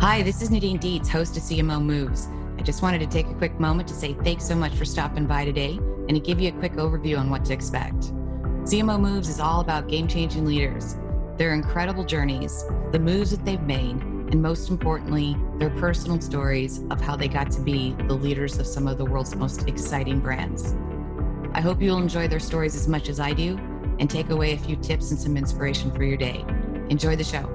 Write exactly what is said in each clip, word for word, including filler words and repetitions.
Hi, this is Nadine Dietz, host of C M O Moves. I just wanted to take a quick moment to say thanks so much for stopping by today and to give you a quick overview on what to expect. C M O Moves is all about game-changing leaders, their incredible journeys, the moves that they've made, and most importantly, their personal stories of how they got to be the leaders of some of the world's most exciting brands. I hope you'll enjoy their stories as much as I do and take away a few tips and some inspiration for your day. Enjoy the show.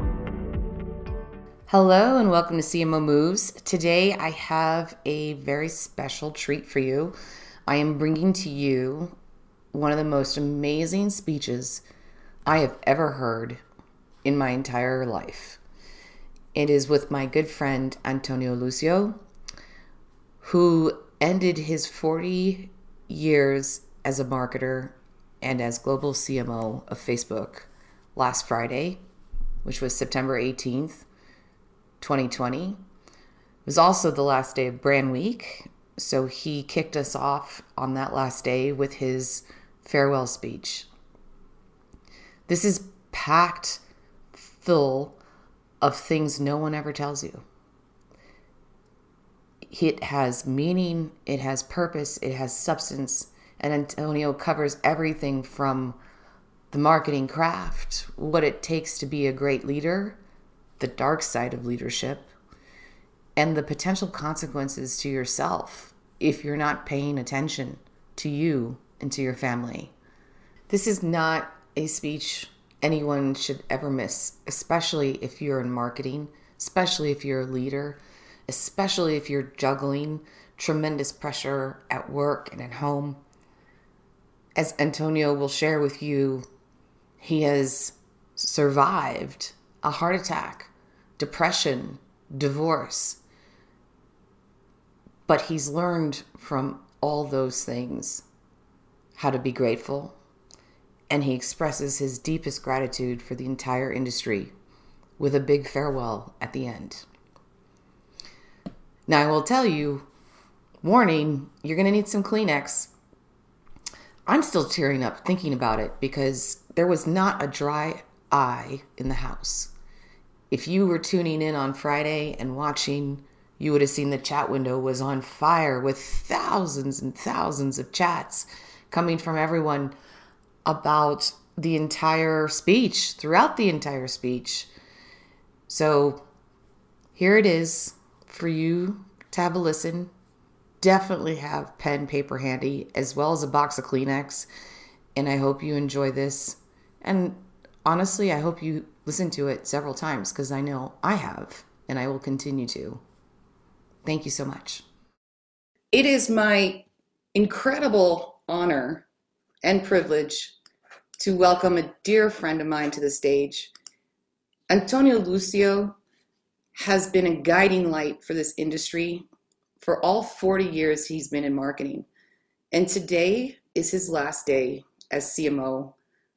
Hello and welcome to C M O Moves. Today I have a very special treat for you. I am bringing to you one of the most amazing speeches I have ever heard in my entire life. It is with my good friend Antonio Lucio, who ended his forty years as a marketer and as global C M O of Facebook last Friday, which was September eighteenth. twenty twenty. It was also the last day of Brand Week, so he kicked us off on that last day with his farewell speech. This is packed full of things no one ever tells you. It has meaning, it has purpose, it has substance, and Antonio covers everything from the marketing craft, what it takes to be a great leader, the dark side of leadership, and the potential consequences to yourself if you're not paying attention to you and to your family. This is not a speech anyone should ever miss, especially if you're in marketing, especially if you're a leader, especially if you're juggling tremendous pressure at work and at home. As Antonio will share with you, he has survived a heart attack, depression, divorce. But he's learned from all those things how to be grateful, and he expresses his deepest gratitude for the entire industry with a big farewell at the end. Now, I will tell you, warning, you're going to need some Kleenex. I'm still tearing up thinking about it because there was not a dry eye in the house. If you were tuning in on Friday and watching, you would have seen the chat window was on fire with thousands and thousands of chats coming from everyone about the entire speech, throughout the entire speech. So here it is for you to have a listen. Definitely have pen, paper handy, as well as a box of Kleenex. And I hope you enjoy this. And honestly, I hope you listen to it several times because I know I have, and I will continue to. Thank you so much. It is my incredible honor and privilege to welcome a dear friend of mine to the stage. Antonio Lucio has been a guiding light for this industry for all forty years he's been in marketing. And today is his last day as C M O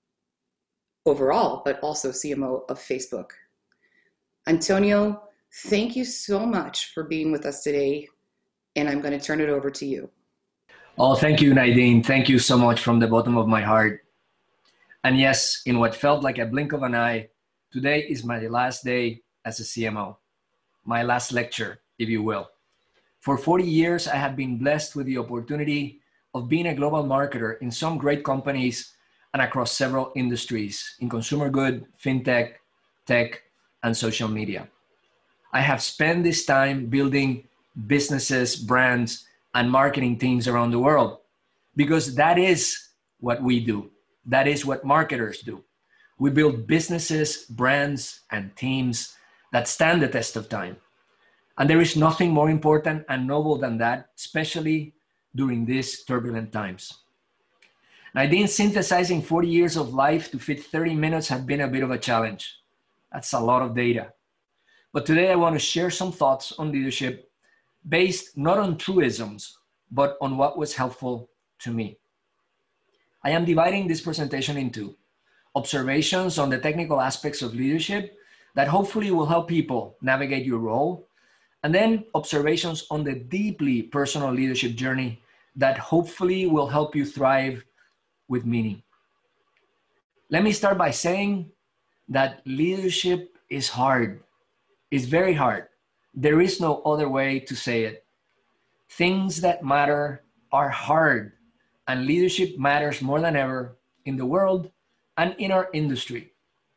overall, but also C M O of Facebook. Antonio, thank you so much for being with us today, and I'm going to turn it over to you. Oh, thank you, Nadine. Thank you so much from the bottom of my heart. And yes, in what felt like a blink of an eye, today is my last day as a C M O, my last lecture, if you will. For forty years, I have been blessed with the opportunity of being a global marketer in some great companies and across several industries in consumer good, fintech, tech, and social media. I have spent this time building businesses, brands, and marketing teams around the world because that is what we do. That is what marketers do. We build businesses, brands, and teams that stand the test of time. And there is nothing more important and noble than that, especially during these turbulent times. Nadine, synthesizing forty years of life to fit thirty minutes have been a bit of a challenge. That's a lot of data. But today I want to share some thoughts on leadership based not on truisms, but on what was helpful to me. I am dividing this presentation into observations on the technical aspects of leadership that hopefully will help people navigate your role, and then observations on the deeply personal leadership journey that hopefully will help you thrive with meaning. Let me start by saying that leadership is hard. It's very hard. There is no other way to say it. Things that matter are hard, and leadership matters more than ever in the world and in our industry.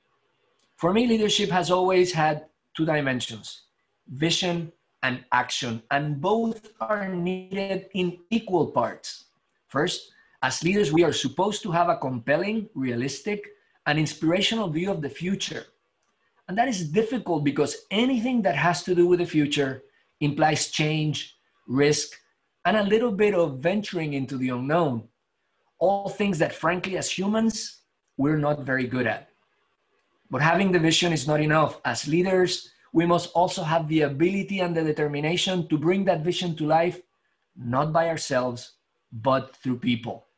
For me, leadership has always had two dimensions, vision and action, and both are needed in equal parts. First, as leaders, we are supposed to have a compelling, realistic, and inspirational view of the future. And that is difficult because anything that has to do with the future implies change, risk, and a little bit of venturing into the unknown. All things that, frankly, as humans, we're not very good at. But having the vision is not enough. As leaders, we must also have the ability and the determination to bring that vision to life, not by ourselves, but through people.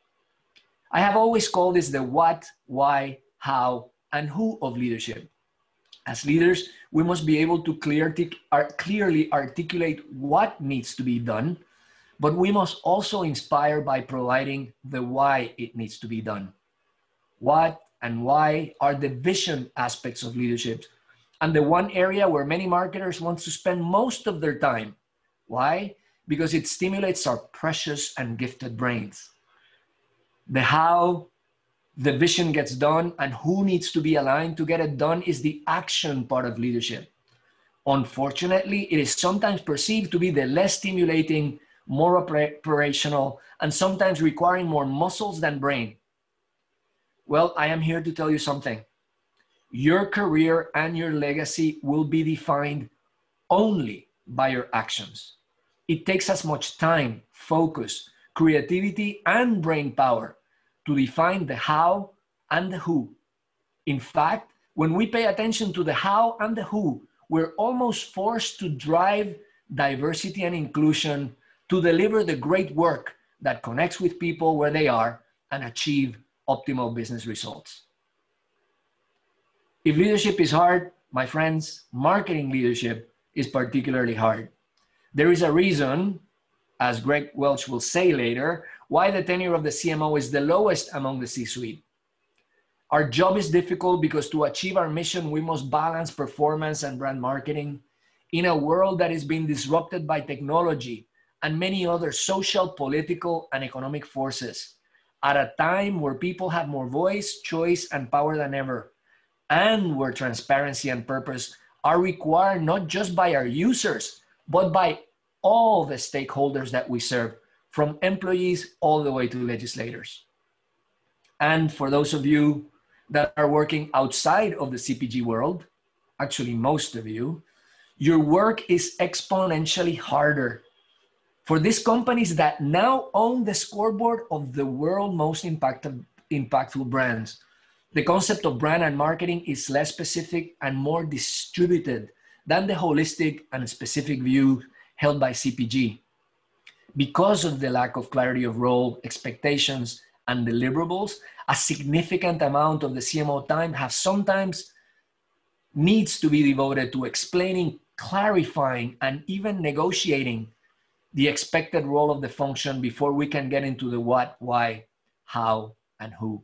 I have always called this the what, why, how, and who of leadership. As leaders, we must be able to clear, clearly articulate what needs to be done, but we must also inspire by providing the why it needs to be done. What and why are the vision aspects of leadership, and the one area where many marketers want to spend most of their time. Why? Because it stimulates our precious and gifted brains. The how the vision gets done and who needs to be aligned to get it done is the action part of leadership. Unfortunately, it is sometimes perceived to be the less stimulating, more operational, and sometimes requiring more muscles than brain. Well, I am here to tell you something. Your career and your legacy will be defined only by your actions. It takes as much time, focus, creativity, and brain power to define the how and the who. In fact, when we pay attention to the how and the who, we're almost forced to drive diversity and inclusion to deliver the great work that connects with people where they are and achieve optimal business results. If leadership is hard, my friends, marketing leadership is particularly hard. There is a reason, as Greg Welch will say later, why the tenure of the C M O is the lowest among the C-suite. Our job is difficult because to achieve our mission, we must balance performance and brand marketing in a world that is being disrupted by technology and many other social, political, and economic forces, at a time where people have more voice, choice, and power than ever, and where transparency and purpose are required not just by our users, but by all the stakeholders that we serve, from employees all the way to legislators. And for those of you that are working outside of the C P G world, actually most of you, your work is exponentially harder. For these companies that now own the scoreboard of the world's most impactful, impactful brands, the concept of brand and marketing is less specific and more distributed than the holistic and specific view held by C P G. Because of the lack of clarity of role, expectations, and deliverables, a significant amount of the C M O time has sometimes needs to be devoted to explaining, clarifying, and even negotiating the expected role of the function before we can get into the what, why, how, and who.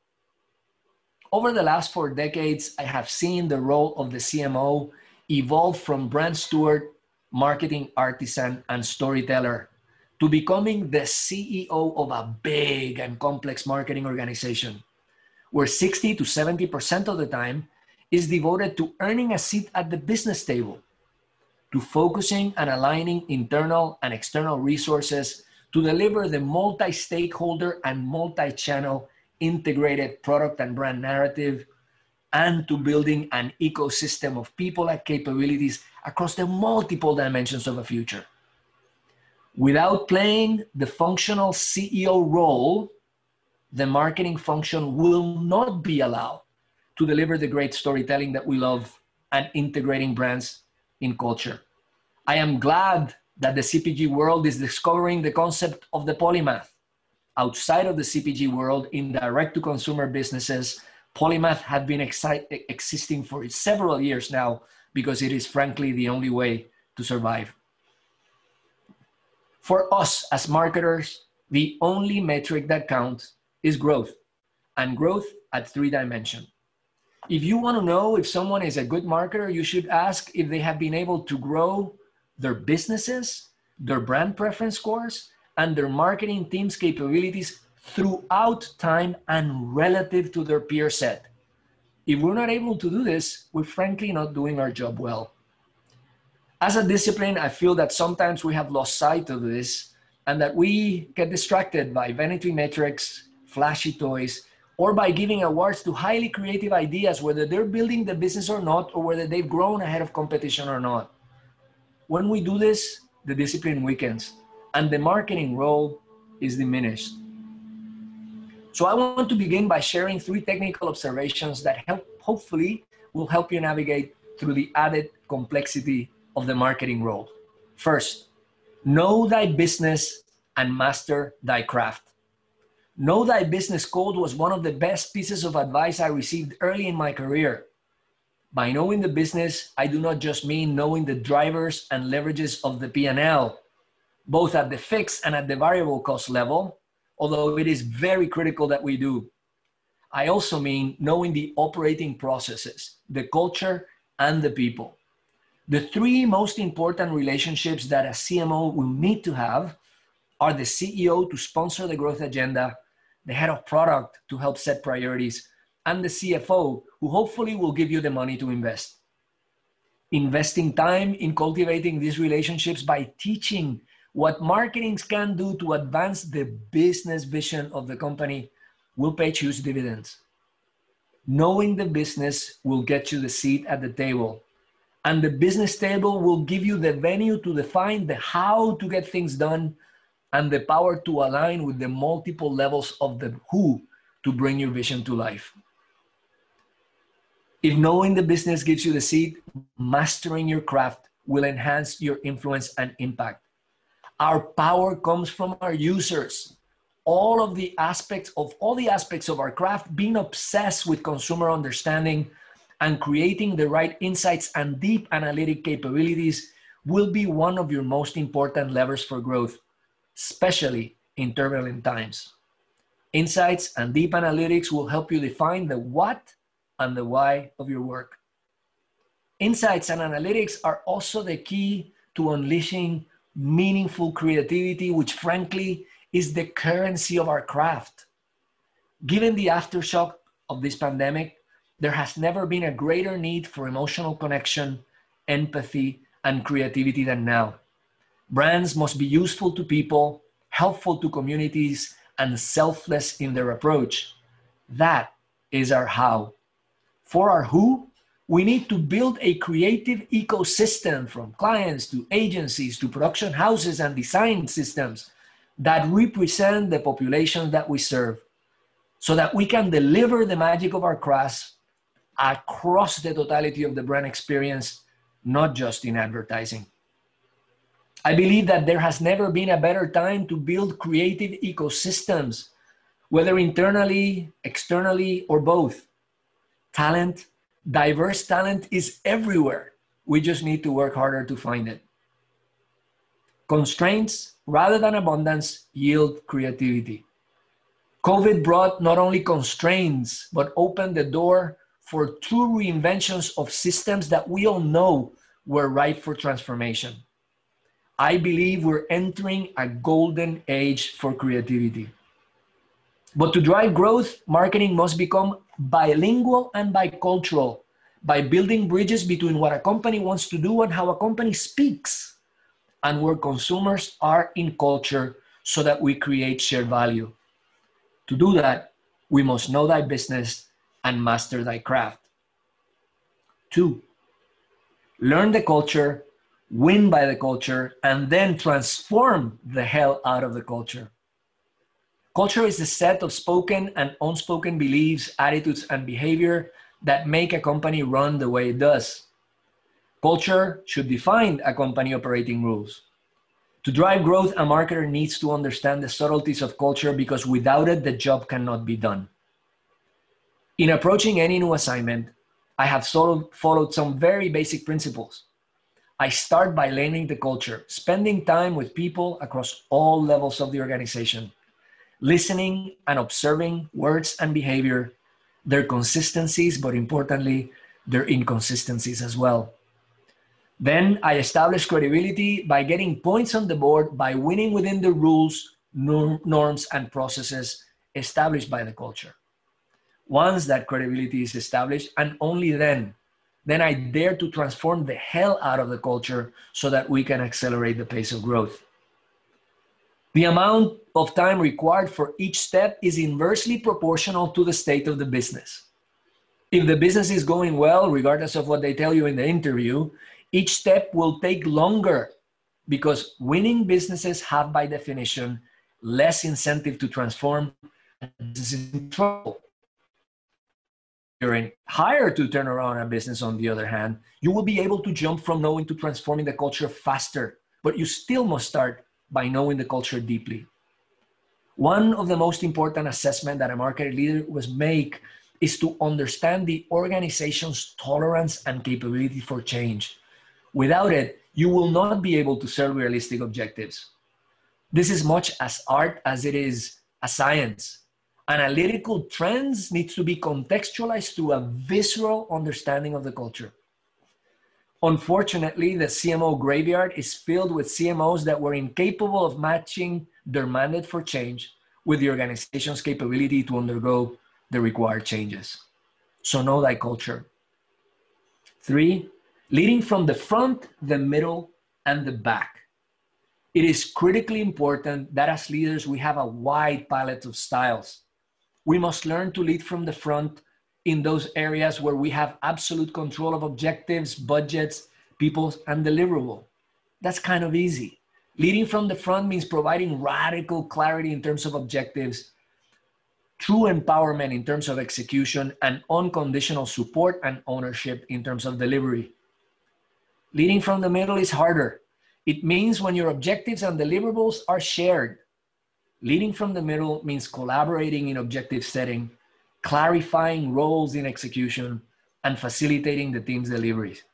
Over the last four decades, I have seen the role of the C M O evolve from brand steward, marketing artisan, and storyteller to becoming the C E O of a big and complex marketing organization, where sixty to seventy percent of the time is devoted to earning a seat at the business table, to focusing and aligning internal and external resources to deliver the multi-stakeholder and multi-channel integrated product and brand narrative, and to building an ecosystem of people and capabilities across the multiple dimensions of a future. Without playing the functional C E O role, the marketing function will not be allowed to deliver the great storytelling that we love and integrating brands in culture. I am glad that the C P G world is discovering the concept of the polymath. Outside of the C P G world, in direct-to-consumer businesses, polymath have been exi- existing for several years now because it is frankly the only way to survive. For us as marketers, the only metric that counts is growth, and growth at three dimensions. If you want to know if someone is a good marketer, you should ask if they have been able to grow their businesses, their brand preference scores, and their marketing team's capabilities throughout time and relative to their peer set. If we're not able to do this, we're frankly not doing our job well. As a discipline, I feel that sometimes we have lost sight of this and that we get distracted by vanity metrics, flashy toys, or by giving awards to highly creative ideas, whether they're building the business or not, or whether they've grown ahead of competition or not. When we do this, the discipline weakens and the marketing role is diminished. So I want to begin by sharing three technical observations that help, hopefully will help you navigate through the added complexity of the marketing role. First, know thy business and master thy craft. Know thy business code was one of the best pieces of advice I received early in my career. By knowing the business, I do not just mean knowing the drivers and leverages of the P and L, both at the fixed and at the variable cost level, although it is very critical that we do. I also mean knowing the operating processes, the culture, and the people. The three most important relationships that a C M O will need to have are the C E O to sponsor the growth agenda, the head of product to help set priorities, and the C F O who hopefully will give you the money to invest. Investing time in cultivating these relationships by teaching what marketing can do to advance the business vision of the company will pay huge dividends. Knowing the business will get you the seat at the table, and the business table will give you the venue to define the how to get things done and the power to align with the multiple levels of the who to bring your vision to life. If knowing the business gives you the seat, mastering your craft will enhance your influence and impact. Our power comes from our users. All of the aspects of all the aspects of our craft, being obsessed with consumer understanding and creating the right insights and deep analytic capabilities will be one of your most important levers for growth, especially in turbulent times. Insights and deep analytics will help you define the what and the why of your work. Insights and analytics are also the key to unleashing meaningful creativity, which frankly is the currency of our craft. Given the aftershock of this pandemic, there has never been a greater need for emotional connection, empathy, and creativity than now. Brands must be useful to people, helpful to communities, and selfless in their approach. That is our how. For our who, we need to build a creative ecosystem from clients to agencies to production houses and design systems that represent the population that we serve, so that we can deliver the magic of our crafts across the totality of the brand experience, not just in advertising. I believe that there has never been a better time to build creative ecosystems, whether internally, externally, or both. Talent, diverse talent is everywhere. We just need to work harder to find it. Constraints, rather than abundance, yield creativity. COVID brought not only constraints, but opened the door for true reinventions of systems that we all know were ripe for transformation. I believe we're entering a golden age for creativity. But to drive growth, marketing must become bilingual and bicultural by building bridges between what a company wants to do and how a company speaks, and where consumers are in culture, so that we create shared value. To do that, we must know thy business and master thy craft. Two, learn the culture, win by the culture, and then transform the hell out of the culture. Culture is a set of spoken and unspoken beliefs, attitudes, and behavior that make a company run the way it does. Culture should define a company operating rules. To drive growth, a marketer needs to understand the subtleties of culture, because without it, the job cannot be done. In approaching any new assignment, I have followed some very basic principles. I start by learning the culture, spending time with people across all levels of the organization, listening and observing words and behavior, their consistencies, but importantly, their inconsistencies as well. Then I establish credibility by getting points on the board, by winning within the rules, norms, and processes established by the culture. Once that credibility is established, and only then, then I dare to transform the hell out of the culture so that we can accelerate the pace of growth. The amount of time required for each step is inversely proportional to the state of the business. If the business is going well, regardless of what they tell you in the interview, each step will take longer because winning businesses have, by definition, less incentive to transform. Business is in trouble. You're hired to turn around a business, on the other hand, you will be able to jump from knowing to transforming the culture faster, but you still must start by knowing the culture deeply. One of the most important assessments that a market leader must make is to understand the organization's tolerance and capability for change. Without it, you will not be able to set realistic objectives. This is much as art as it is a science. Analytical trends need to be contextualized through a visceral understanding of the culture. Unfortunately, the C M O graveyard is filled with C M Os that were incapable of matching their mandate for change with the organization's capability to undergo the required changes. So know thy culture. Three, leading from the front, the middle, and the back. It is critically important that as leaders, we have a wide palette of styles. We must learn to lead from the front in those areas where we have absolute control of objectives, budgets, people, and deliverable. That's kind of easy. Leading from the front means providing radical clarity in terms of objectives, true empowerment in terms of execution, and unconditional support and ownership in terms of delivery. Leading from the middle is harder. It means when your objectives and deliverables are shared. Leading from the middle means collaborating in objective setting, clarifying roles in execution, and facilitating the team's deliveries.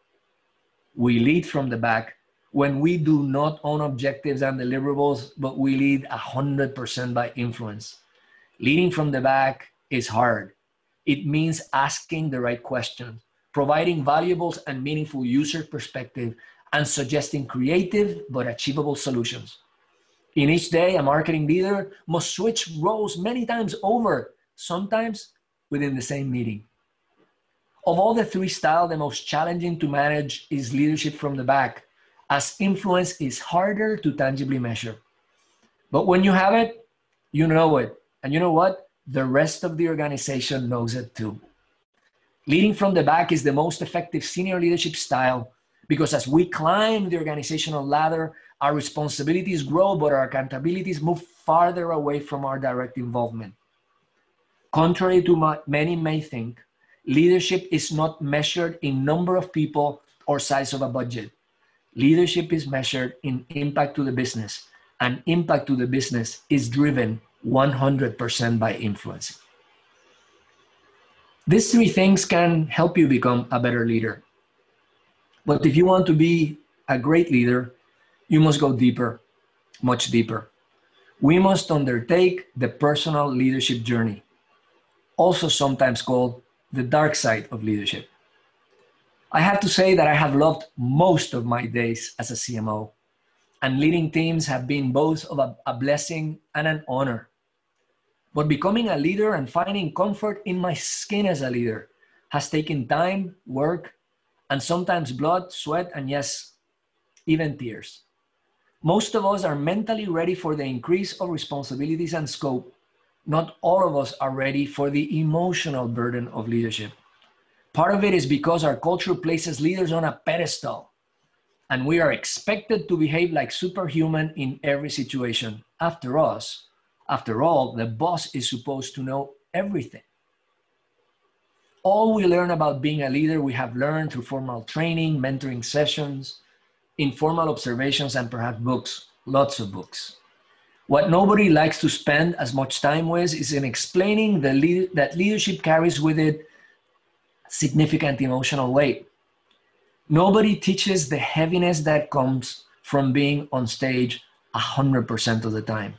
We lead from the back when we do not own objectives and deliverables, but we lead one hundred percent by influence. Leading from the back is hard. It means asking the right questions, providing valuable and meaningful user perspective, and suggesting creative but achievable solutions. In each day, a marketing leader must switch roles many times over, sometimes within the same meeting. Of all the three styles, the most challenging to manage is leadership from the back, as influence is harder to tangibly measure. But when you have it, you know it. And you know what? The rest of the organization knows it too. Leading from the back is the most effective senior leadership style because as we climb the organizational ladder, our responsibilities grow, but our accountabilities move farther away from our direct involvement. Contrary to what many may think, leadership is not measured in number of people or size of a budget. Leadership is measured in impact to the business, and impact to the business is driven one hundred percent by influence. These three things can help you become a better leader. But if you want to be a great leader, you must go deeper, much deeper. We must undertake the personal leadership journey, also sometimes called the dark side of leadership. I have to say that I have loved most of my days as a C M O, and leading teams have been both of a, a blessing and an honor. But becoming a leader and finding comfort in my skin as a leader has taken time, work, and sometimes blood, sweat, and yes, even tears. Most of us are mentally ready for the increase of responsibilities and scope. Not all of us are ready for the emotional burden of leadership. Part of it is because our culture places leaders on a pedestal, and we are expected to behave like superhuman in every situation. After us, after all, the boss is supposed to know everything. All we learn about being a leader, we have learned through formal training, mentoring sessions, informal observations, and perhaps books, lots of books. What nobody likes to spend as much time with is in explaining the lead, that leadership carries with it significant emotional weight. Nobody teaches the heaviness that comes from being on stage one hundred percent of the time.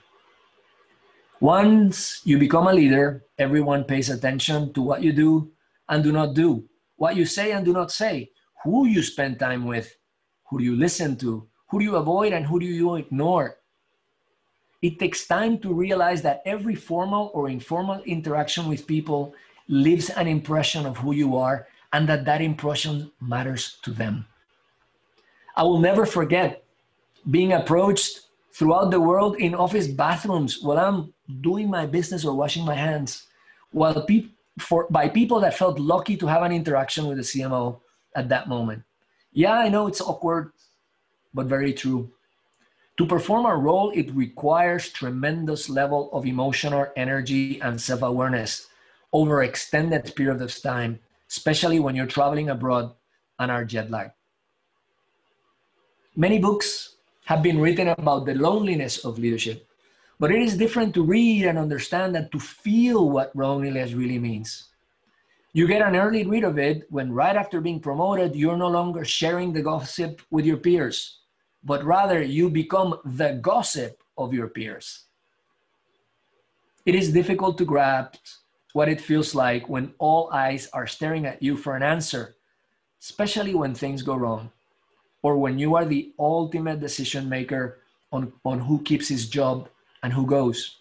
Once you become a leader, everyone pays attention to what you do and do not do, what you say and do not say, who you spend time with, Who do you listen to? Who do you avoid and who do you ignore? It takes time to realize that every formal or informal interaction with people leaves an impression of who you are and that that impression matters to them. I will never forget being approached throughout the world in office bathrooms while I'm doing my business or washing my hands, while pe- for, by people that felt lucky to have an interaction with the C M O at that moment. Yeah, I know it's awkward, but very true. To perform a role, it requires tremendous level of emotional energy and self-awareness over extended period of time, especially when you're traveling abroad and are jet lagged. Many books have been written about the loneliness of leadership, but it is different to read and understand and to feel what loneliness really means. You get an early read of it when right after being promoted, you're no longer sharing the gossip with your peers, but rather you become the gossip of your peers. It is difficult to grasp what it feels like when all eyes are staring at you for an answer, especially when things go wrong, or when you are the ultimate decision maker on, on who keeps his job and who goes.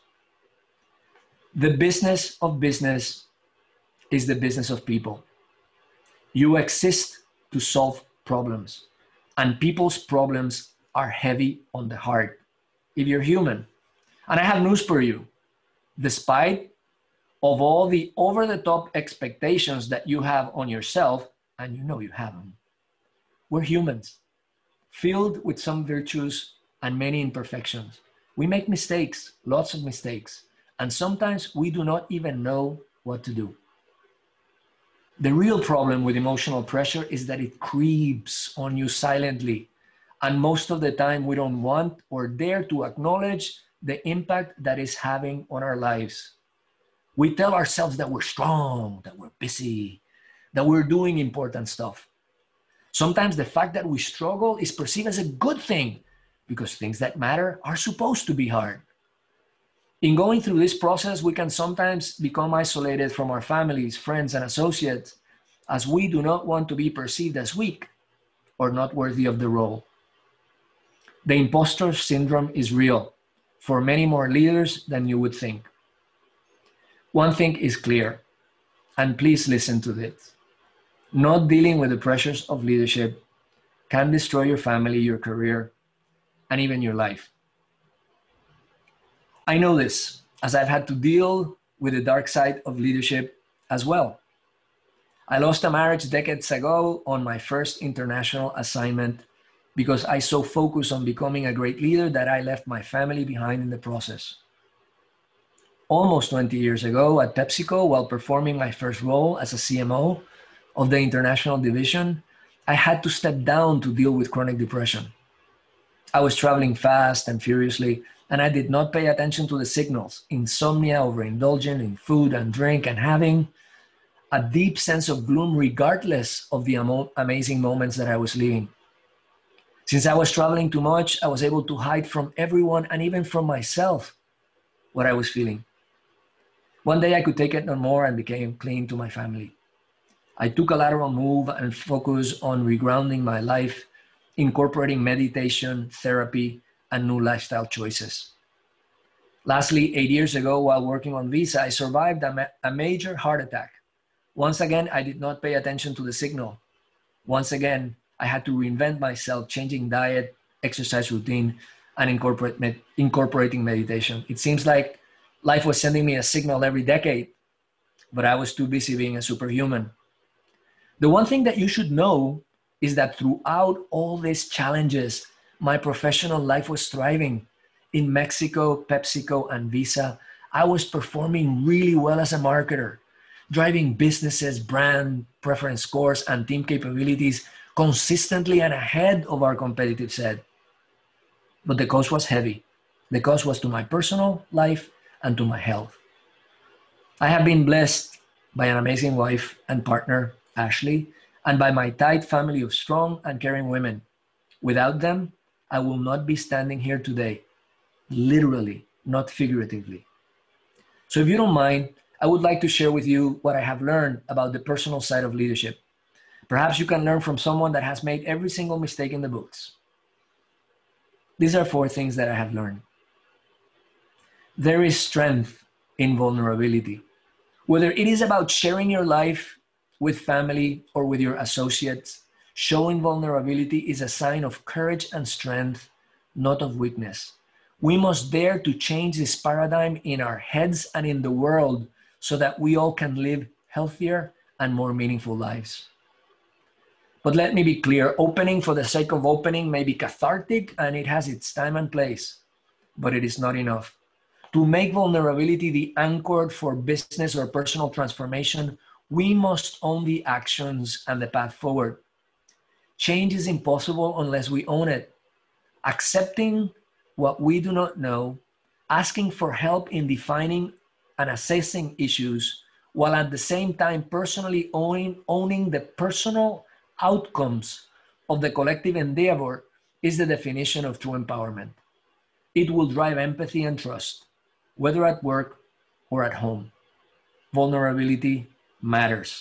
The business of business is the business of people. You exist to solve problems, and people's problems are heavy on the heart if you're human. And I have news for you. Despite of all the over-the-top expectations that you have on yourself, and you know you have them, we're humans, filled with some virtues and many imperfections. We make mistakes, lots of mistakes, and sometimes we do not even know what to do. The real problem with emotional pressure is that it creeps on you silently, and most of the time we don't want or dare to acknowledge the impact that is having on our lives. We tell ourselves that we're strong, that we're busy, that we're doing important stuff. Sometimes the fact that we struggle is perceived as a good thing because things that matter are supposed to be hard. In going through this process, we can sometimes become isolated from our families, friends, and associates as we do not want to be perceived as weak or not worthy of the role. The imposter syndrome is real for many more leaders than you would think. One thing is clear, and please listen to this. Not dealing with the pressures of leadership can destroy your family, your career, and even your life. I know this as I've had to deal with the dark side of leadership as well. I lost a marriage decades ago on my first international assignment because I so focused on becoming a great leader that I left my family behind in the process. Almost twenty years ago at PepsiCo, while performing my first role as a C M O of the international division, I had to step down to deal with chronic depression. I was traveling fast and furiously, and I did not pay attention to the signals, insomnia, overindulgence in food and drink, and having a deep sense of gloom regardless of the amo- amazing moments that I was living. Since I was traveling too much, I was able to hide from everyone and even from myself what I was feeling. One day I could take it no more and became clean to my family. I took a lateral move and focused on regrounding my life, incorporating meditation, therapy, and new lifestyle choices. Lastly, eight years ago, while working on Visa, I survived a, ma- a major heart attack. Once again, I did not pay attention to the signal. Once again, I had to reinvent myself, changing diet, exercise routine, and incorporate med- incorporating meditation. It seems like life was sending me a signal every decade, but I was too busy being a superhuman. The one thing that you should know is that throughout all these challenges, my professional life was thriving. In Mexico, PepsiCo, and Visa, I was performing really well as a marketer, driving businesses, brand, preference scores, and team capabilities consistently and ahead of our competitive set. But the cost was heavy. The cost was to my personal life and to my health. I have been blessed by an amazing wife and partner, Ashley, and by my tight family of strong and caring women. Without them, I will not be standing here today, literally, not figuratively. So if you don't mind, I would like to share with you what I have learned about the personal side of leadership. Perhaps you can learn from someone that has made every single mistake in the books. These are four things that I have learned. There is strength in vulnerability. Whether it is about sharing your life with family or with your associates, showing vulnerability is a sign of courage and strength, not of weakness. We must dare to change this paradigm in our heads and in the world so that we all can live healthier and more meaningful lives. But let me be clear, opening for the sake of opening may be cathartic and it has its time and place, but it is not enough. To make vulnerability the anchor for business or personal transformation, we must own the actions and the path forward. Change is impossible unless we own it. Accepting what we do not know, asking for help in defining and assessing issues, while at the same time personally owning, owning the personal outcomes of the collective endeavor is the definition of true empowerment. It will drive empathy and trust, whether at work or at home. Vulnerability matters.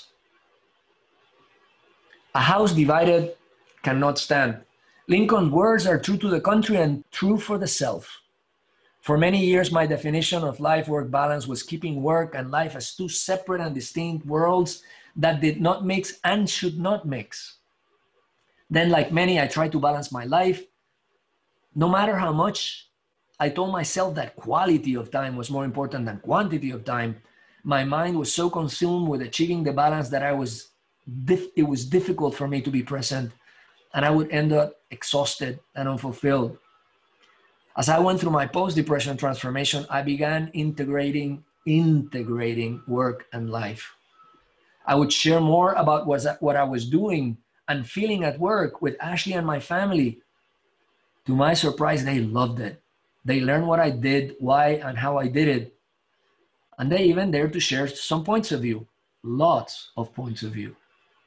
A house divided cannot stand. Lincoln's words are true to the country and true for the self. For many years, my definition of life-work balance was keeping work and life as two separate and distinct worlds that did not mix and should not mix. Then, like many, I tried to balance my life. No matter how much I told myself that quality of time was more important than quantity of time, my mind was so consumed with achieving the balance that I was dif- it was difficult for me to be present, and I would end up exhausted and unfulfilled. As I went through my post-depression transformation, I began integrating, integrating work and life. I would share more about what I was doing and feeling at work with Ashley and my family. To my surprise, they loved it. They learned what I did, why, and how I did it. And they even dared to share some points of view, lots of points of view.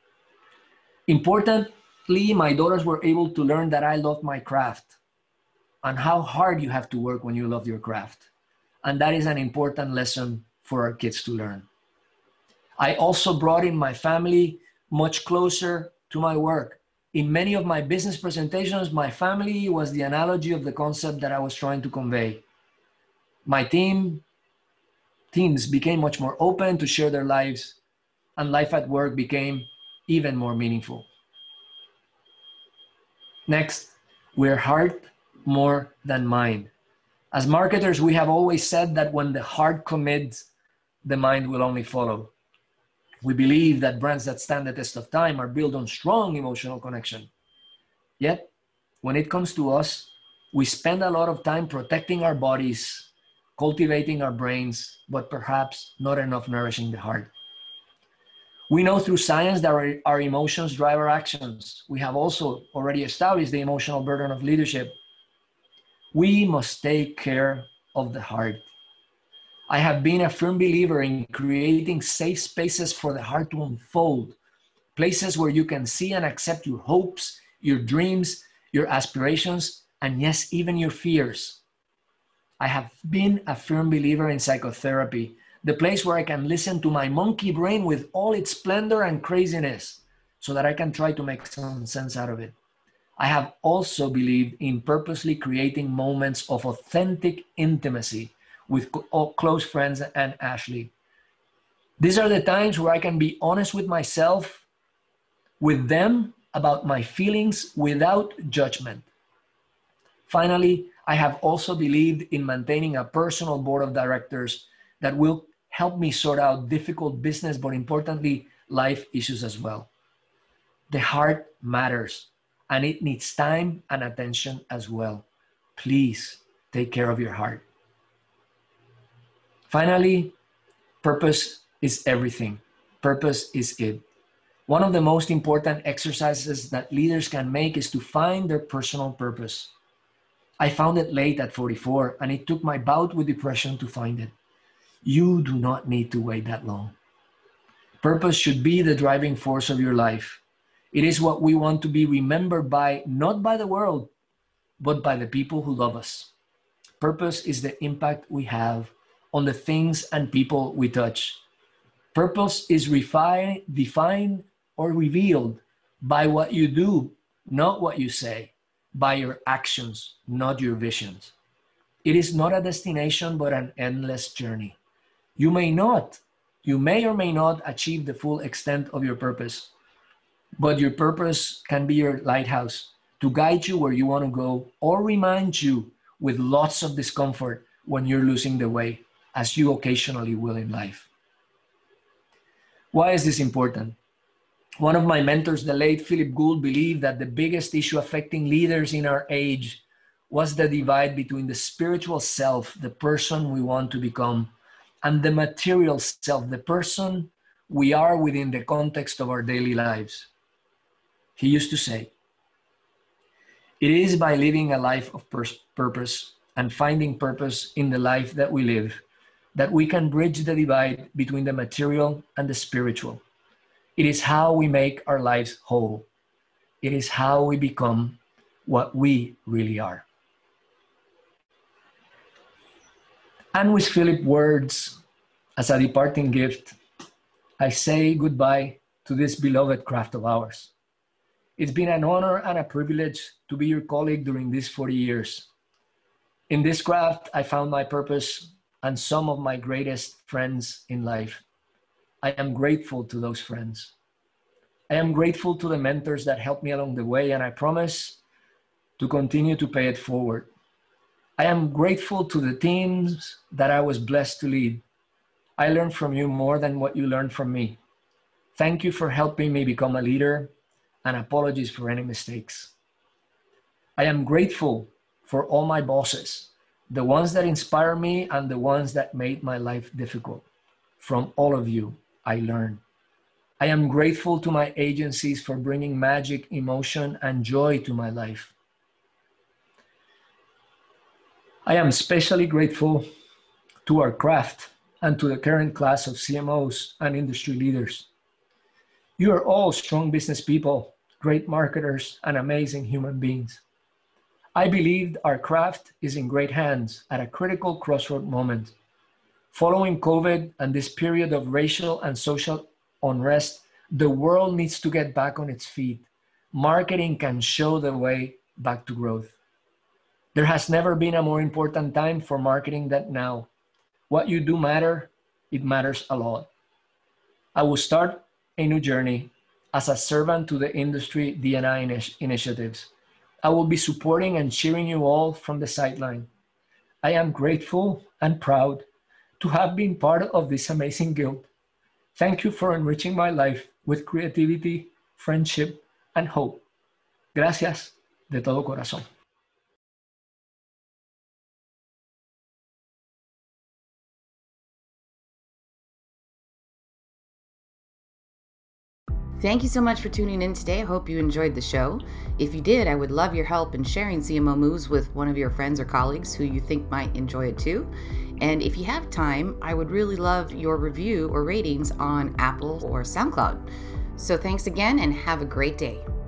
Importantly, my daughters were able to learn that I loved my craft and how hard you have to work when you love your craft. And that is an important lesson for our kids to learn. I also brought in my family much closer to my work. In many of my business presentations, my family was the analogy of the concept that I was trying to convey. My team, teams became much more open to share their lives, and life at work became even more meaningful. Next, we're heart more than mind. As marketers, we have always said that when the heart commits, the mind will only follow. We believe that brands that stand the test of time are built on strong emotional connection. Yet, when it comes to us, we spend a lot of time protecting our bodies, cultivating our brains, but perhaps not enough nourishing the heart. We know through science that our, our emotions drive our actions. We have also already established the emotional burden of leadership. We must take care of the heart. I have been a firm believer in creating safe spaces for the heart to unfold, places where you can see and accept your hopes, your dreams, your aspirations, and yes, even your fears. I have been a firm believer in psychotherapy, the place where I can listen to my monkey brain with all its splendor and craziness so that I can try to make some sense out of it. I have also believed in purposely creating moments of authentic intimacy with close friends and Ashley. These are the times where I can be honest with myself, with them, about my feelings without judgment. Finally, I have also believed in maintaining a personal board of directors that will help me sort out difficult business, but importantly, life issues as well. The heart matters, and it needs time and attention as well. Please take care of your heart. Finally, purpose is everything. Purpose is it. One of the most important exercises that leaders can make is to find their personal purpose. I found it late at forty-four, and it took my bout with depression to find it. You do not need to wait that long. Purpose should be the driving force of your life. It is what we want to be remembered by, not by the world, but by the people who love us. Purpose is the impact we have on the things and people we touch. Purpose is refined, defined, or revealed By what you do, not what you say. By your actions, not your visions. It is not a destination, but an endless journey. You may not, you may or may not achieve the full extent of your purpose, but your purpose can be your lighthouse to guide you where you want to go or remind you with lots of discomfort when you're losing the way, as you occasionally will in life. Why is this important? One of my mentors, the late Philip Gould, believed that the biggest issue affecting leaders in our age was the divide between the spiritual self, the person we want to become, and the material self, the person we are within the context of our daily lives. He used to say, it is by living a life of pur- purpose and finding purpose in the life that we live that we can bridge the divide between the material and the spiritual. It is how we make our lives whole. It is how we become what we really are. And with Philip's words as a departing gift, I say goodbye to this beloved craft of ours. It's been an honor and a privilege to be your colleague during these forty years. In this craft, I found my purpose and some of my greatest friends in life. I am grateful to those friends. I am grateful to the mentors that helped me along the way, and I promise to continue to pay it forward. I am grateful to the teams that I was blessed to lead. I learned from you more than what you learned from me. Thank you for helping me become a leader, and apologies for any mistakes. I am grateful for all my bosses, the ones that inspire me and the ones that made my life difficult. From all of you, I learned. I am grateful to my agencies for bringing magic, emotion, and joy to my life. I am especially grateful to our craft and to the current class of C M Os and industry leaders. You are all strong business people, great marketers, and amazing human beings. I believe our craft is in great hands at a critical crossroad moment. Following COVID and this period of racial and social unrest, the world needs to get back on its feet. Marketing can show the way back to growth. There has never been a more important time for marketing than now. What you do matter, it matters a lot. I will start a new journey as a servant to the industry D and I initi- initiatives. I will be supporting and cheering you all from the sideline. I am grateful and proud to have been part of this amazing guild. Thank you for enriching my life with creativity, friendship, and hope. Gracias de todo corazón. Thank you so much for tuning in today. I hope you enjoyed the show. If you did, I would love your help in sharing C M O Moves with one of your friends or colleagues who you think might enjoy it too. And if you have time, I would really love your review or ratings on Apple or SoundCloud. So thanks again and have a great day.